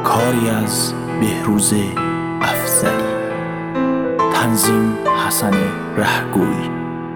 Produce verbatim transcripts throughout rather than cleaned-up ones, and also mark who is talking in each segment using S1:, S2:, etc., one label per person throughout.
S1: کاری از بهروز افضلی. تنظیم حسن رهگوی.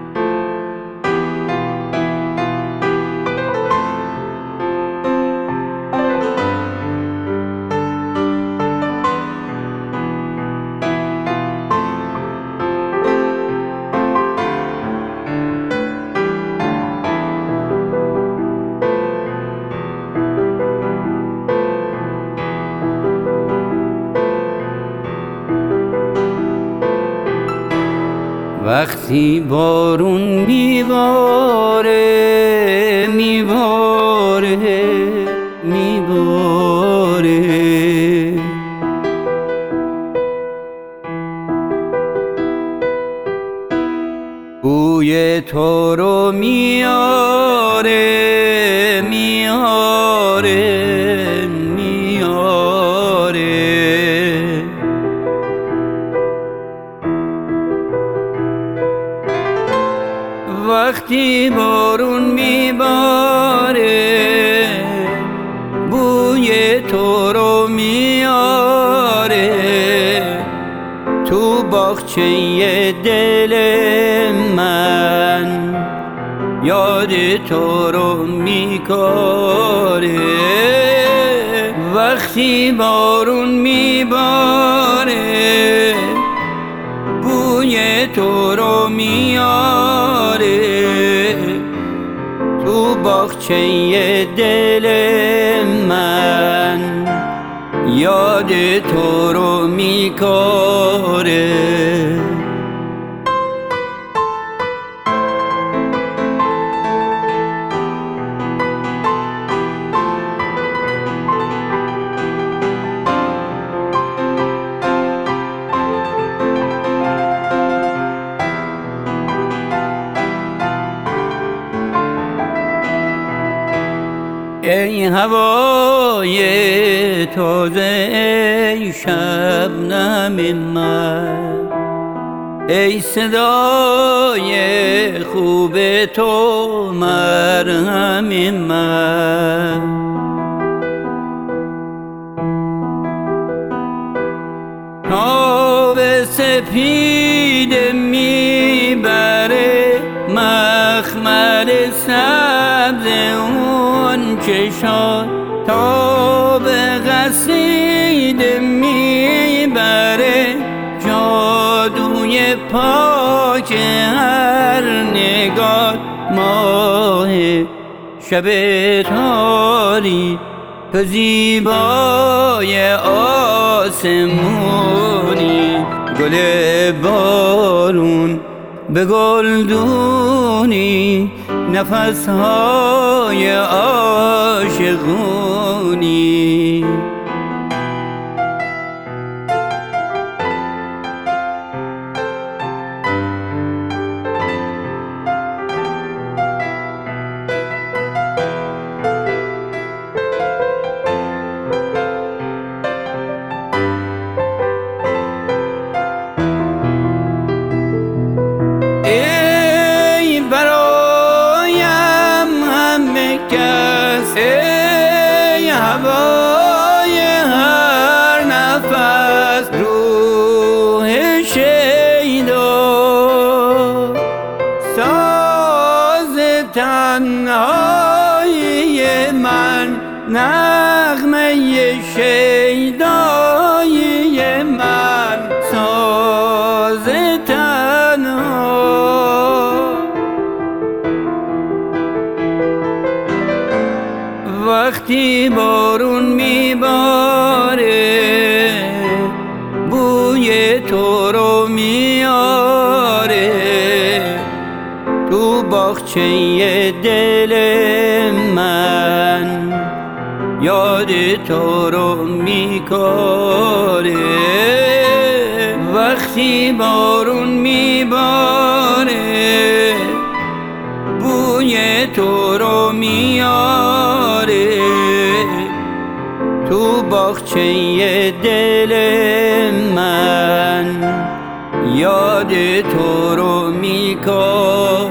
S2: وقتی بارون میباره میباره میباره بوی تو رو میاره میاره میاره وقتی بارون میباره بوی تو رو میاره تو باغچه دل من یاد تو رو میکاره وقتی بارون میباره بوی تو رو میاره تو باغچه دل من یاد تو رو میکاره ای هوای تازه ای شبنم من ای صدای خوب تو مرهم من آب سپید میبره مخمل سبز اون چشان تا به قصید میبره جادوی پاک هر نگاه ماه شب تاری تو زیبای آسمونی گل بارون به گلدونی نفسهای عاشقونی ای هوای هر نفس روح شیدا ساز تنهایی من نغمه شیدایی من ساز تنها وقتی بارون میباره بوی تو رو میاره تو باغچه دل من یاد تو رو میکاره وقتی بارون میباره بوی تو رو میاره تو باغچه دل من یاد تو رو میکاره